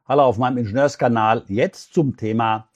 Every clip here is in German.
Hallo auf meinem Ingenieurskanal. Jetzt zum Thema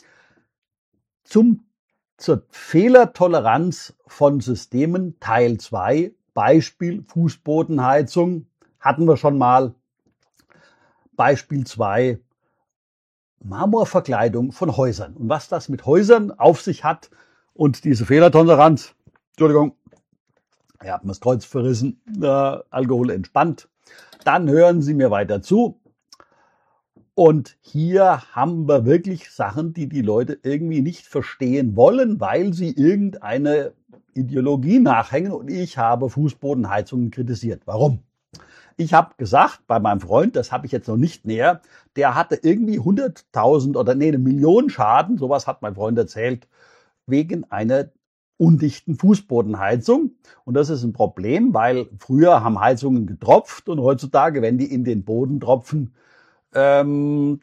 zur Fehlertoleranz von Systemen Teil 2. Beispiel Fußbodenheizung hatten wir schon mal. Beispiel 2 Marmorverkleidung von Häusern und was das mit Häusern auf sich hat und diese Fehlertoleranz. Entschuldigung, ich habe mir das Kreuz verrissen, Alkohol entspannt. Dann hören Sie mir weiter zu. Und hier haben wir wirklich Sachen, die die Leute irgendwie nicht verstehen wollen, weil sie irgendeine Ideologie nachhängen. Und ich habe Fußbodenheizungen kritisiert. Warum? Ich habe gesagt, bei meinem Freund, das habe ich jetzt noch nicht näher, der hatte irgendwie 100.000 oder eine Million Schaden, sowas hat mein Freund erzählt, wegen einer undichten Fußbodenheizung. Und das ist ein Problem, weil früher haben Heizungen getropft und heutzutage, wenn die in den Boden tropfen, dann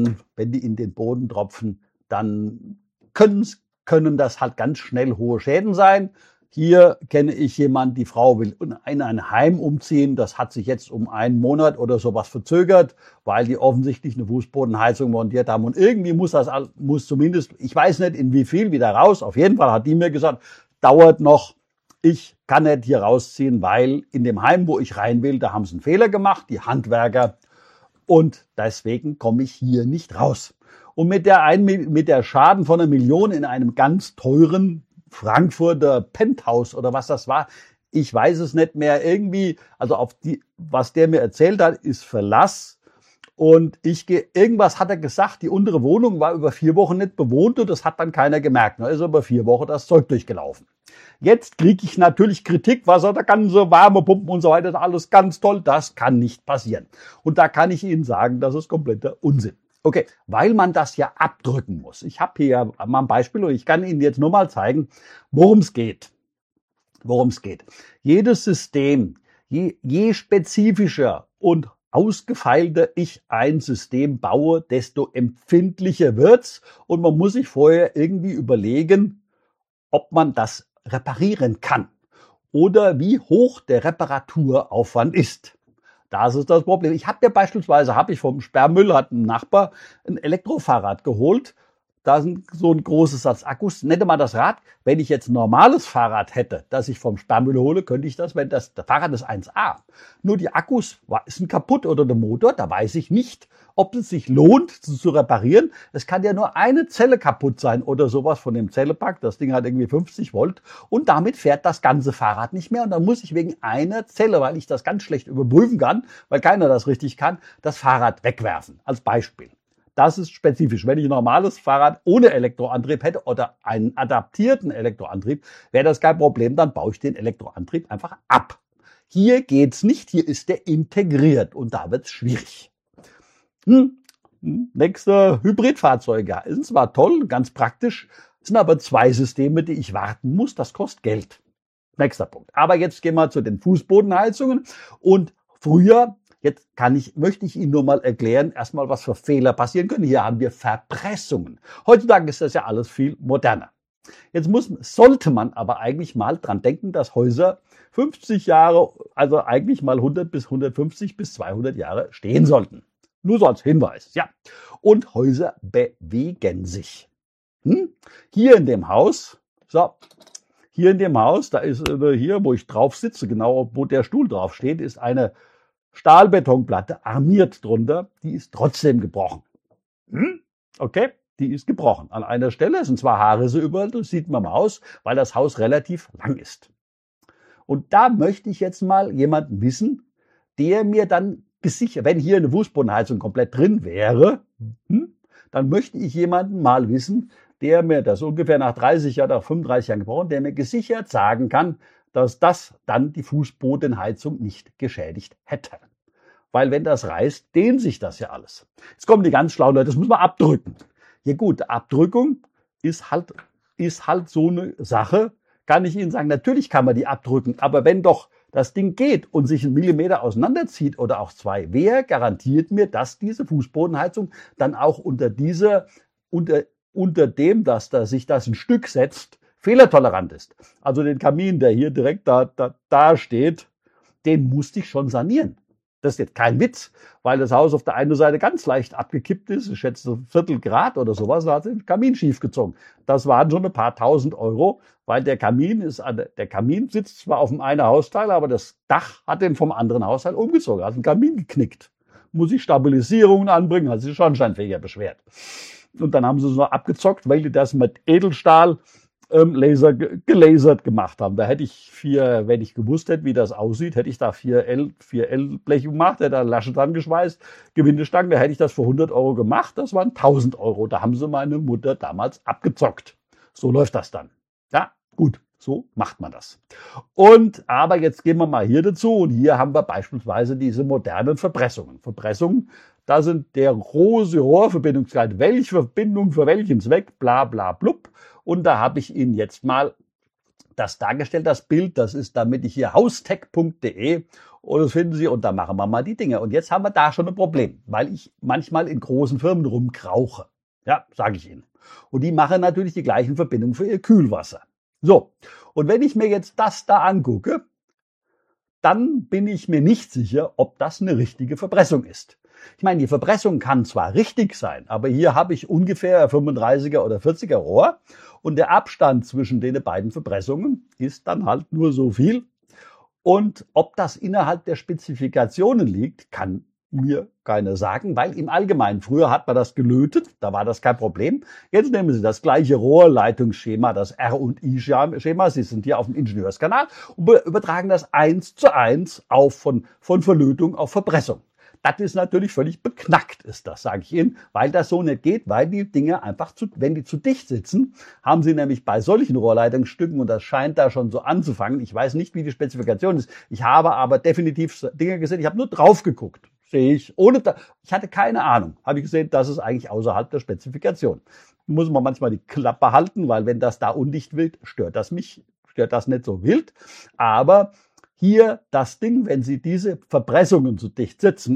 können das halt ganz schnell hohe Schäden sein. Hier kenne ich jemanden, die Frau will in ein Heim umziehen. Das hat sich jetzt um einen Monat oder sowas verzögert, weil die offensichtlich eine Fußbodenheizung montiert haben. Und irgendwie muss zumindest, ich weiß nicht in wie viel, wieder raus. Auf jeden Fall hat die mir gesagt, dauert noch. Ich kann nicht hier rausziehen, weil in dem Heim, wo ich rein will, da haben sie einen Fehler gemacht, die Handwerker. Und deswegen komme ich hier nicht raus. Und mit der Schaden von 1 Million in einem ganz teuren Frankfurter Penthouse oder was das war, ich weiß es nicht mehr, irgendwie, also was der mir erzählt hat, ist Verlass. Und irgendwas hat er gesagt, die untere Wohnung war über 4 Wochen nicht bewohnt und das hat dann keiner gemerkt. Da ist über 4 Wochen das Zeug durchgelaufen. Jetzt kriege ich natürlich Kritik, was er da kann, so warme Pumpen und so weiter, alles ganz toll, das kann nicht passieren. Und da kann ich Ihnen sagen, das ist kompletter Unsinn. Okay, weil man das ja abdrücken muss. Ich habe hier mal ein Beispiel und ich kann Ihnen jetzt nur mal zeigen, worum es geht. Jedes System, je spezifischer und ausgefeilter ich ein System baue, desto empfindlicher wird's. Und man muss sich vorher irgendwie überlegen, ob man das reparieren kann oder wie hoch der Reparaturaufwand ist. Das ist das Problem. Ich habe vom Sperrmüll, hat ein Nachbar ein Elektrofahrrad geholt. Da sind so ein großes Satz Akkus. Nenne mal das Rad. Wenn ich jetzt ein normales Fahrrad hätte, das ich vom Sperrmüll hole, könnte ich das, das Fahrrad ist 1A. Nur die Akkus sind kaputt oder der Motor, da weiß ich nicht, ob es sich lohnt zu reparieren. Es kann ja nur eine Zelle kaputt sein oder sowas von dem Zellepack. Das Ding hat irgendwie 50 Volt und damit fährt das ganze Fahrrad nicht mehr. Und dann muss ich wegen einer Zelle, weil ich das ganz schlecht überprüfen kann, weil keiner das richtig kann, das Fahrrad wegwerfen. Als Beispiel. Das ist spezifisch. Wenn ich ein normales Fahrrad ohne Elektroantrieb hätte oder einen adaptierten Elektroantrieb, wäre das kein Problem. Dann baue ich den Elektroantrieb einfach ab. Hier geht's nicht. Hier ist der integriert und da wird's schwierig. Nächste Hybridfahrzeuge. Ist zwar toll, ganz praktisch, sind aber 2 Systeme, die ich warten muss. Das kostet Geld. Nächster Punkt. Aber jetzt gehen wir zu den Fußbodenheizungen. Und früher, möchte ich Ihnen nur mal erklären, erstmal, was für Fehler passieren können. Hier haben wir Verpressungen. Heutzutage ist das ja alles viel moderner. Jetzt sollte man aber eigentlich mal dran denken, dass Häuser 50 Jahre, also eigentlich mal 100 bis 150 bis 200 Jahre stehen sollten. Nur so als Hinweis, ja. Und Häuser bewegen sich. Hier in dem Haus, da ist hier, wo ich drauf sitze, genau wo der Stuhl drauf steht, ist eine Stahlbetonplatte armiert drunter, die ist trotzdem gebrochen. Okay, die ist gebrochen. An einer Stelle sind zwar Haarrisse überall, das sieht man mal aus, weil das Haus relativ lang ist. Und da möchte ich jetzt mal jemanden wissen, der mir dann gesichert, wenn hier eine Fußbodenheizung komplett drin wäre, dann möchte ich jemanden mal wissen, der mir das ungefähr nach 30 oder 35 Jahren gebrochen, der mir gesichert sagen kann, dass das dann die Fußbodenheizung nicht geschädigt hätte. Weil wenn das reißt, dehnt sich das ja alles. Jetzt kommen die ganz schlauen Leute, das muss man abdrücken. Ja gut, Abdrückung ist halt so eine Sache, kann ich Ihnen sagen, natürlich kann man die abdrücken, aber wenn doch das Ding geht und sich 1 Millimeter auseinanderzieht oder auch 2, wer garantiert mir, dass diese Fußbodenheizung dann auch unter dem, dass sich das ein Stück setzt, fehlertolerant ist. Also den Kamin, der hier direkt da steht, den musste ich schon sanieren. Das ist jetzt kein Witz, weil das Haus auf der einen Seite ganz leicht abgekippt ist, ich schätze ein Viertelgrad oder sowas, da hat sich der Kamin schiefgezogen. Das waren schon ein paar tausend Euro, weil der Kamin sitzt zwar auf dem einen Hausteil, aber das Dach hat den vom anderen Hausteil umgezogen, hat den Kamin geknickt. Muss ich Stabilisierungen anbringen, hat sich der Schornsteinfeger beschwert. Und dann haben sie es noch abgezockt, weil die das mit Edelstahl gelasert gemacht haben. Da hätte ich wenn ich gewusst hätte, wie das aussieht, hätte ich da 4L Blech gemacht, hätte da Lasche dran geschweißt, Gewindestangen, da hätte ich das für 100 Euro gemacht, das waren 1000 Euro. Da haben sie meine Mutter damals abgezockt. So läuft das dann. Ja, gut, so macht man das. Aber jetzt gehen wir mal hier dazu und hier haben wir beispielsweise diese modernen Verpressungen. Verpressungen, da sind der große Rohrverbindungsgrad, welche Verbindung für welchen Zweck, bla bla blub. Und da habe ich Ihnen jetzt mal das dargestellt, das Bild. Das ist, damit ich hier haustech.de und das finden Sie und da machen wir mal die Dinge. Und jetzt haben wir da schon ein Problem, weil ich manchmal in großen Firmen rumkrauche. Ja, sage ich Ihnen. Und die machen natürlich die gleichen Verbindungen für ihr Kühlwasser. So, und wenn ich mir jetzt das da angucke, dann bin ich mir nicht sicher, ob das eine richtige Verpressung ist. Ich meine, die Verpressung kann zwar richtig sein, aber hier habe ich ungefähr 35er oder 40er Rohr und der Abstand zwischen den beiden Verpressungen ist dann halt nur so viel. Und ob das innerhalb der Spezifikationen liegt, kann mir keiner sagen, weil im Allgemeinen, früher hat man das gelötet, da war das kein Problem. Jetzt nehmen Sie das gleiche Rohrleitungsschema, das R&I-Schema, Sie sind hier auf dem Ingenieurskanal und übertragen das 1:1 von Verlötung auf Verpressung. Das ist natürlich völlig beknackt, ist das, sage ich Ihnen, weil das so nicht geht, weil die Dinge einfach wenn die zu dicht sitzen, haben Sie nämlich bei solchen Rohrleitungsstücken, und das scheint da schon so anzufangen, ich weiß nicht, wie die Spezifikation ist, ich habe aber definitiv Dinge gesehen, ich habe nur drauf geguckt, sehe ich, ich hatte keine Ahnung, habe ich gesehen, das ist eigentlich außerhalb der Spezifikation. Muss man manchmal die Klappe halten, weil wenn das da undicht wird, stört das nicht so wild, aber hier das Ding, wenn Sie diese Verpressungen so dicht sitzen,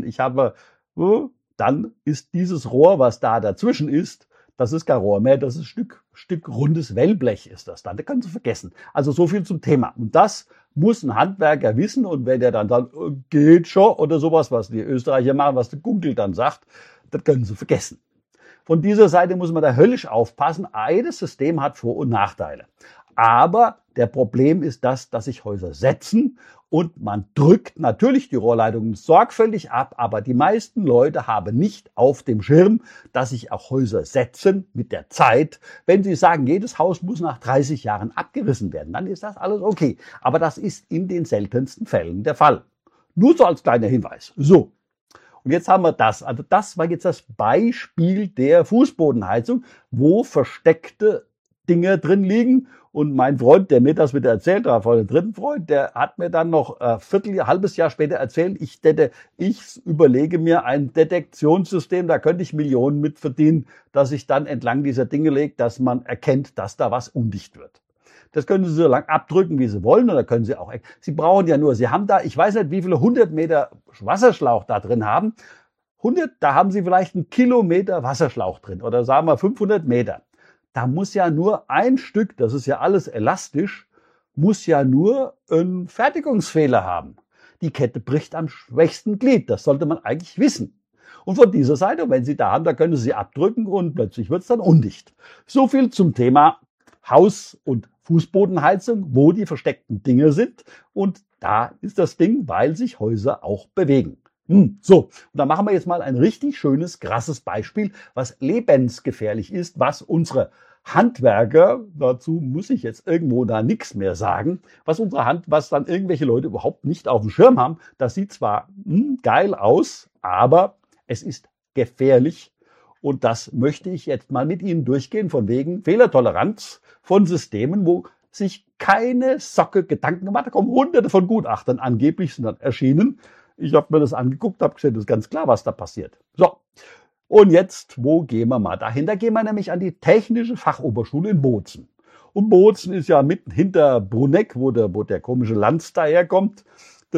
dann ist dieses Rohr, was da dazwischen ist, das ist kein Rohr mehr, das ist Stück rundes Wellblech ist das dann. Das können Sie vergessen. Also so viel zum Thema. Und das muss ein Handwerker wissen. Und wenn der dann sagt, geht schon oder sowas, was die Österreicher machen, was der Google dann sagt, das können Sie vergessen. Von dieser Seite muss man da höllisch aufpassen. Jedes System hat Vor- und Nachteile. Aber der Problem ist das, dass sich Häuser setzen und man drückt natürlich die Rohrleitungen sorgfältig ab, aber die meisten Leute haben nicht auf dem Schirm, dass sich auch Häuser setzen mit der Zeit. Wenn sie sagen, jedes Haus muss nach 30 Jahren abgerissen werden, dann ist das alles okay. Aber das ist in den seltensten Fällen der Fall. Nur so als kleiner Hinweis. So. Und jetzt haben wir das. Also das war jetzt das Beispiel der Fußbodenheizung, wo versteckte Dinge drin liegen. Und mein Freund, der mir das wieder erzählt hat, von dem dritten Freund, der hat mir dann noch halbes Jahr später erzählt, ich überlege mir ein Detektionssystem, da könnte ich Millionen mit verdienen, dass ich dann entlang dieser Dinge lege, dass man erkennt, dass da was undicht wird. Das können Sie so lang abdrücken, wie Sie wollen, oder können Sie auch, Sie brauchen ja nur, Sie haben da, ich weiß nicht, wie viele 100 Meter Wasserschlauch da drin haben. 100, da haben Sie vielleicht einen Kilometer Wasserschlauch drin, oder sagen wir 500 Meter. Da muss ja nur ein Stück, das ist ja alles elastisch, muss ja nur einen Fertigungsfehler haben. Die Kette bricht am schwächsten Glied, das sollte man eigentlich wissen. Und von dieser Seite, wenn Sie da haben, da können Sie abdrücken und plötzlich wird es dann undicht. So viel zum Thema Haus- und Fußbodenheizung, wo die versteckten Dinge sind. Und da ist das Ding, weil sich Häuser auch bewegen. So, und da machen wir jetzt mal ein richtig schönes, krasses Beispiel, was lebensgefährlich ist, was unsere Handwerker, dazu muss ich jetzt irgendwo da nichts mehr sagen, was dann irgendwelche Leute überhaupt nicht auf dem Schirm haben. Das sieht zwar geil aus, aber es ist gefährlich. Und das möchte ich jetzt mal mit Ihnen durchgehen, von wegen Fehlertoleranz von Systemen, wo sich keine Socke Gedanken gemacht. Da kommen hunderte von Gutachtern angeblich sind dann erschienen. Ich habe mir das angeguckt, habe gesehen, das ist ganz klar, was da passiert. So, und jetzt, wo gehen wir mal dahin? Da gehen wir nämlich an die Technische Fachoberschule in Bozen. Und Bozen ist ja mitten hinter Bruneck, wo der komische Lanz daherkommt, die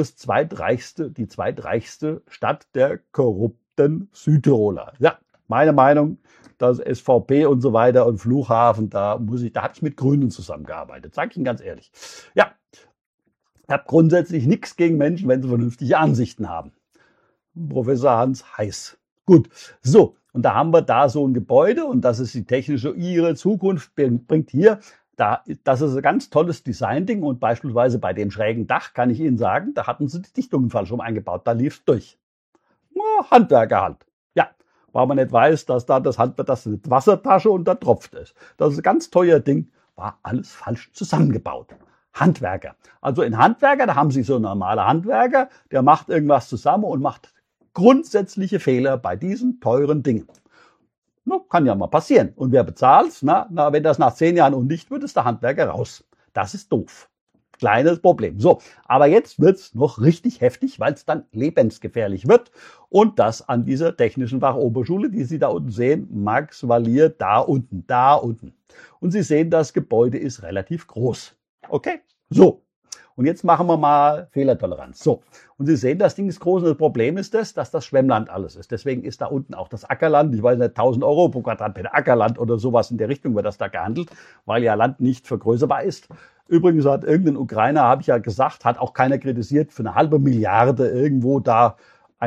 zweitreichste Stadt der korrupten Südtiroler. Ja, meine Meinung, das SVP und so weiter und Flughafen, da habe ich mit Grünen zusammengearbeitet, sage ich Ihnen ganz ehrlich. Ja. Ich habe grundsätzlich nichts gegen Menschen, wenn sie vernünftige Ansichten haben. Professor Hans Heiß. Gut, so, und da haben wir da so ein Gebäude und das ist die technische, ihre Zukunft bringt hier. Das ist ein ganz tolles Design-Ding und beispielsweise bei dem schrägen Dach kann ich Ihnen sagen, da hatten sie die Dichtungen falsch rum eingebaut, da lief's durch. Handwerker halt. Ja, weil man nicht weiß, dass da das Handwerk, das eine Wassertasche und da tropft ist. Das ist ein ganz teuer Ding, war alles falsch zusammengebaut. Handwerker. Also in Handwerker, da haben Sie so einen normalen Handwerker, der macht irgendwas zusammen und macht grundsätzliche Fehler bei diesen teuren Dingen. No, kann ja mal passieren. Und wer bezahlt's? Wenn das nach 10 Jahren undicht wird, ist der Handwerker raus. Das ist doof. Kleines Problem. So, aber jetzt wird's noch richtig heftig, weil es dann lebensgefährlich wird. Und das an dieser Technischen Fachoberschule, die Sie da unten sehen, Max Valier, da unten, da unten. Und Sie sehen, das Gebäude ist relativ groß. Okay? So. Und jetzt machen wir mal Fehlertoleranz. So. Und Sie sehen, das Ding ist groß und das Problem ist das, dass das Schwemmland alles ist. Deswegen ist da unten auch das Ackerland, ich weiß nicht, 1000 Euro pro Quadratmeter Ackerland oder sowas in der Richtung wird das da gehandelt, weil ja Land nicht vergrößerbar ist. Übrigens hat irgendein Ukrainer, habe ich ja gesagt, hat auch keiner kritisiert, für 1/2 Milliarde irgendwo da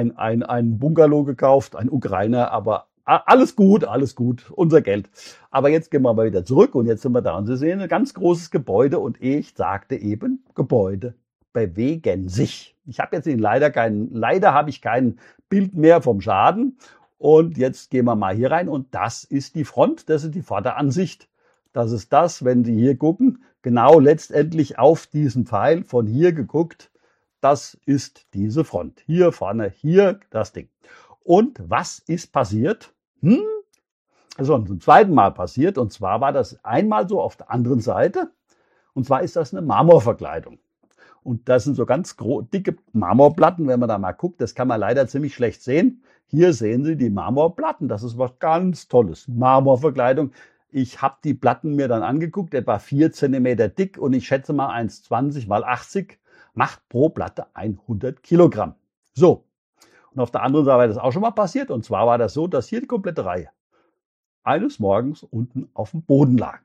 ein Bungalow gekauft, ein Ukrainer, aber alles gut, unser Geld. Aber jetzt gehen wir mal wieder zurück und jetzt sind wir da und Sie sehen ein ganz großes Gebäude und ich sagte eben, Gebäude bewegen sich. Ich habe jetzt leider habe ich kein Bild mehr vom Schaden und jetzt gehen wir mal hier rein und das ist die Front, das ist die Vorderansicht. Das ist das, wenn Sie hier gucken, genau letztendlich auf diesen Pfeil von hier geguckt, das ist diese Front. Hier vorne, hier das Ding. Und was ist passiert? Das ist schon zum zweiten Mal passiert. Und zwar war das einmal so auf der anderen Seite. Und zwar ist das eine Marmorverkleidung. Und das sind so ganz dicke Marmorplatten. Wenn man da mal guckt, das kann man leider ziemlich schlecht sehen. Hier sehen Sie die Marmorplatten. Das ist was ganz Tolles. Marmorverkleidung. Ich habe die Platten mir dann angeguckt, etwa 4 Zentimeter dick. Und ich schätze mal 1,20 mal 80 macht pro Platte 100 Kilogramm. So. Und auf der anderen Seite war das auch schon mal passiert. Und zwar war das so, dass hier die komplette Reihe eines Morgens unten auf dem Boden lag.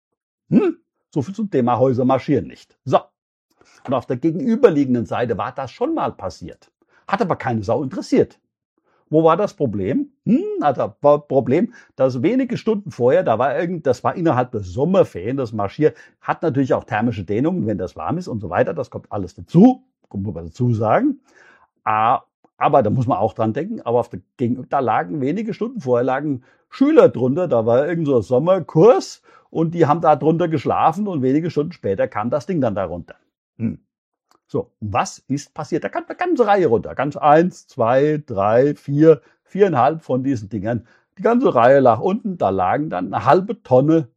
So viel zum Thema Häuser marschieren nicht. So. Und auf der gegenüberliegenden Seite war das schon mal passiert. Hat aber keine Sau interessiert. Wo war das Problem? Das Problem, dass wenige Stunden vorher, das war innerhalb der Sommerferien, das Marschieren hat natürlich auch thermische Dehnungen, wenn das warm ist und so weiter. Das kommt alles dazu. Muss man dazu sagen. Aber da muss man auch dran denken, aber da lagen wenige Stunden vorher Schüler drunter, da war irgend so ein Sommerkurs und die haben da drunter geschlafen und wenige Stunden später kam das Ding dann da runter. So, was ist passiert? Da kam eine ganze Reihe runter, ganz 1, 2, 3, 4, 4,5 von diesen Dingern. Die ganze Reihe lag unten, da lagen dann eine halbe Tonne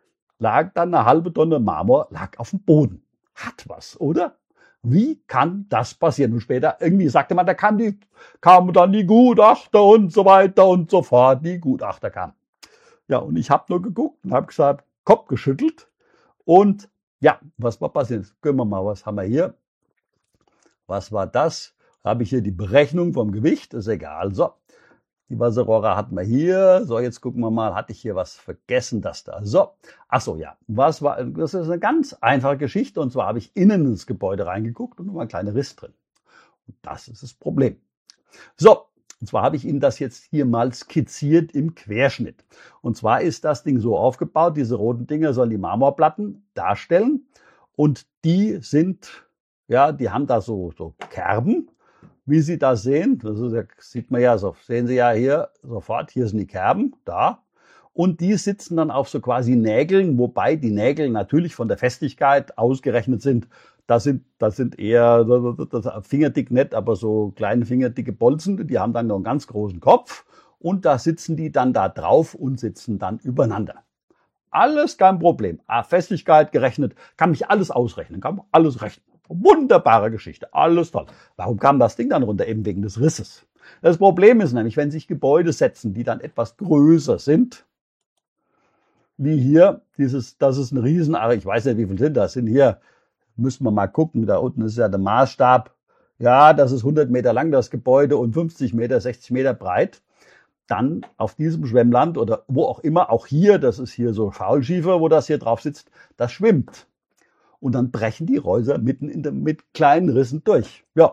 Marmor lag auf dem Boden. Hat was, oder? Wie kann das passieren? Und später irgendwie sagte man, da kamen dann die Gutachter und so weiter und so fort. Die Gutachter kamen. Ja, und ich habe nur geguckt und habe gesagt, Kopf geschüttelt. Und ja, was war passiert? Jetzt gucken wir mal, was haben wir hier? Was war das? Habe ich hier die Berechnung vom Gewicht? Ist egal. So, die Wasserrohre hatten wir hier. So, jetzt gucken wir mal, hatte ich hier was vergessen, das da. So, ach so, ja. Das ist eine ganz einfache Geschichte. Und zwar habe ich innen ins Gebäude reingeguckt und noch mal ein kleiner Riss drin. Und das ist das Problem. So, und zwar habe ich Ihnen das jetzt hier mal skizziert im Querschnitt. Und zwar ist das Ding so aufgebaut, diese roten Dinger sollen die Marmorplatten darstellen. Und die haben da so Kerben. Wie Sie das sehen, sieht man ja so, sehen Sie ja hier sofort, hier sind die Kerben, da. Und die sitzen dann auf so quasi Nägeln, wobei die Nägel natürlich von der Festigkeit ausgerechnet sind. Das sind eher fingerdick nicht, aber so kleine fingerdicke Bolzen, die haben dann noch einen ganz großen Kopf. Und da sitzen die dann da drauf und sitzen dann übereinander. Alles kein Problem. Festigkeit gerechnet, kann mich alles ausrechnen, kann alles rechnen. Wunderbare Geschichte, alles toll. Warum kam das Ding dann runter? Eben wegen des Risses. Das Problem ist nämlich, wenn sich Gebäude setzen, die dann etwas größer sind, wie hier, das ist ein Riesenarre, ich weiß nicht, wie viel sind das, sind hier, müssen wir mal gucken, da unten ist ja der Maßstab, ja, das ist 100 Meter lang, das Gebäude, und 50 Meter, 60 Meter breit. Dann auf diesem Schwemmland oder wo auch immer, auch hier, das ist hier so Faulschiefer, wo das hier drauf sitzt, das schwimmt. Und dann brechen die Häuser mit kleinen Rissen durch. Ja.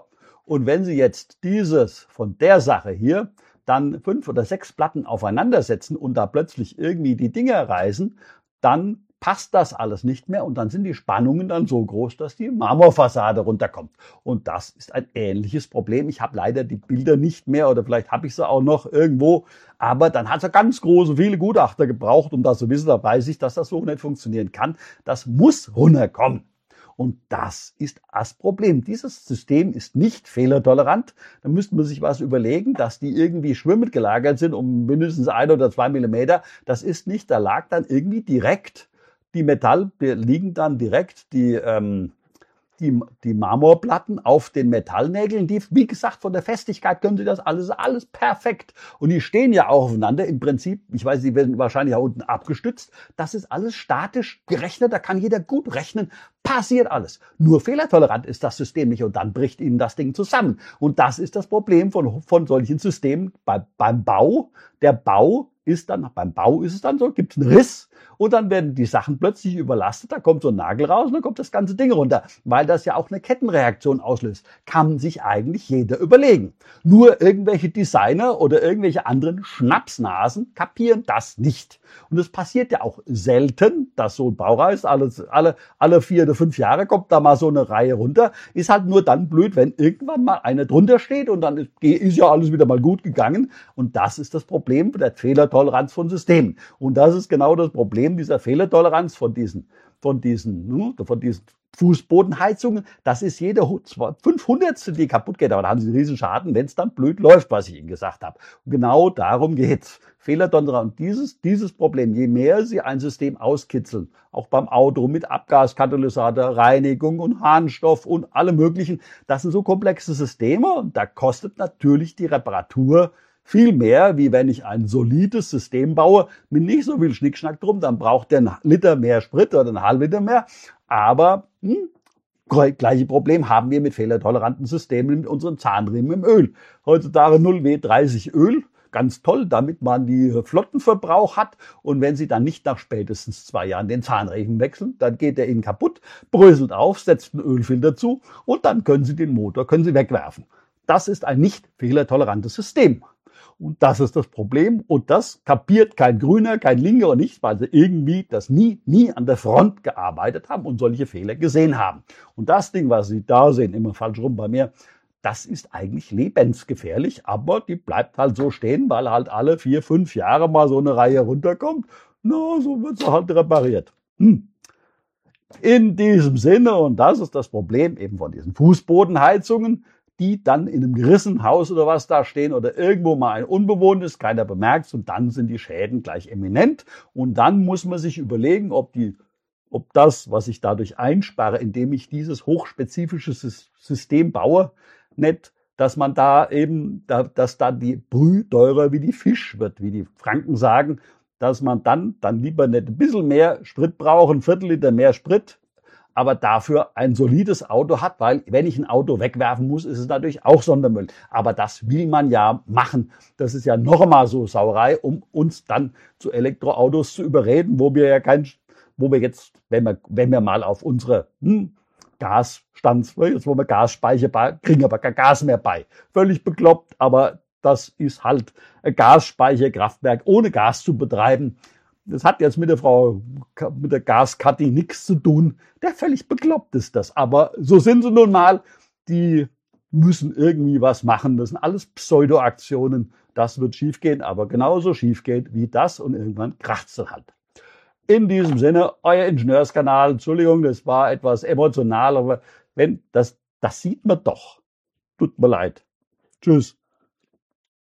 Und wenn Sie jetzt dieses von der Sache hier dann 5 oder 6 Platten aufeinandersetzen und da plötzlich irgendwie die Dinger reißen, dann passt das alles nicht mehr und dann sind die Spannungen dann so groß, dass die Marmorfassade runterkommt. Und das ist ein ähnliches Problem. Ich habe leider die Bilder nicht mehr oder vielleicht habe ich sie auch noch irgendwo, aber dann hat es ganz große, viele Gutachter gebraucht, um das zu wissen. Da weiß ich, dass das so nicht funktionieren kann. Das muss runterkommen. Und das ist das Problem. Dieses System ist nicht fehlertolerant. Da müsste man sich was überlegen, dass die irgendwie schwimmend gelagert sind um mindestens 1 oder 2 Millimeter. Das ist nicht, da lag dann irgendwie direkt liegen dann direkt die Marmorplatten auf den Metallnägeln, die, wie gesagt, von der Festigkeit können Sie das alles perfekt. Und die stehen ja auch aufeinander. Im Prinzip, ich weiß, die werden wahrscheinlich auch unten abgestützt. Das ist alles statisch gerechnet. Da kann jeder gut rechnen. Passiert alles. Nur fehlertolerant ist das System nicht und dann bricht Ihnen das Ding zusammen. Und das ist das Problem von solchen Systemen beim Bau. Beim Bau ist es dann so, gibt es einen Riss und dann werden die Sachen plötzlich überlastet, da kommt so ein Nagel raus und dann kommt das ganze Ding runter. Weil das ja auch eine Kettenreaktion auslöst, kann sich eigentlich jeder überlegen. Nur irgendwelche Designer oder irgendwelche anderen Schnapsnasen kapieren das nicht. Und es passiert ja auch selten, dass so ein Baureiß alle 4 oder 5 Jahre kommt da mal so eine Reihe runter. Ist halt nur dann blöd, wenn irgendwann mal eine drunter steht und dann ist ja alles wieder mal gut gegangen. Und das ist das Problem der Fehlertoleranz von Systemen. Und das ist genau das Problem dieser Fehlertoleranz von diesen Fußbodenheizungen. Das ist jede 500. die kaputt geht. Aber da haben Sie einen riesen Schaden, wenn es dann blöd läuft, was ich Ihnen gesagt habe. Und genau darum geht's. Fehlertoleranz. Dieses Problem, je mehr Sie ein System auskitzeln, auch beim Auto mit Abgaskatalysator, Reinigung und Harnstoff und allem möglichen, das sind so komplexe Systeme und da kostet natürlich die Reparatur viel mehr, wie wenn ich ein solides System baue mit nicht so viel Schnickschnack drum, dann braucht der 1 Liter mehr Sprit oder einen halben Liter mehr. Aber gleiche Problem haben wir mit fehlertoleranten Systemen mit unseren Zahnriemen im Öl. Heutzutage 0W30 Öl. Ganz toll, damit man die Flottenverbrauch hat. Und wenn Sie dann nicht nach spätestens 2 Jahren den Zahnriemen wechseln, dann geht der Ihnen kaputt, bröselt auf, setzt einen Ölfilter zu und dann können Sie den Motor wegwerfen. Das ist ein nicht fehlertolerantes System. Und das ist das Problem. Und das kapiert kein Grüner, kein Linker und nichts, weil sie irgendwie das nie an der Front gearbeitet haben und solche Fehler gesehen haben. Und das Ding, was Sie da sehen, immer falsch rum bei mir, das ist eigentlich lebensgefährlich, aber die bleibt halt so stehen, weil halt alle 4, 5 Jahre mal so eine Reihe runterkommt. Na, so wird sie halt repariert. In diesem Sinne, und das ist das Problem eben von diesen Fußbodenheizungen, die dann in einem gerissenen Haus oder was da stehen oder irgendwo mal ein unbewohntes, keiner bemerkt und dann sind die Schäden gleich eminent und dann muss man sich überlegen, ob das, was ich dadurch einspare, indem ich dieses hochspezifische System baue, nicht, dass man dass da die Brühe teurer wie die Fisch wird, wie die Franken sagen, dass man dann lieber nicht ein bisschen mehr Sprit braucht, 1/4 Liter mehr Sprit, aber dafür ein solides Auto hat, weil wenn ich ein Auto wegwerfen muss, ist es natürlich auch Sondermüll. Aber das will man ja machen. Das ist ja noch einmal so Sauerei, um uns dann zu Elektroautos zu überreden, wo wir jetzt, wenn wir mal auf unsere Gasstands, jetzt wo wir Gasspeicher kriegen aber kein Gas mehr bei. Völlig bekloppt, aber das ist halt ein Gasspeicherkraftwerk ohne Gas zu betreiben. Das hat jetzt mit der Gaskatti nichts zu tun. Der völlig bekloppt ist das. Aber so sind sie nun mal. Die müssen irgendwie was machen. Das sind alles Pseudoaktionen. Das wird schiefgehen, aber genauso schief geht wie das und irgendwann kracht's halt. In diesem Sinne, euer Ingenieurskanal. Entschuldigung, das war etwas emotional, aber das sieht man doch. Tut mir leid. Tschüss.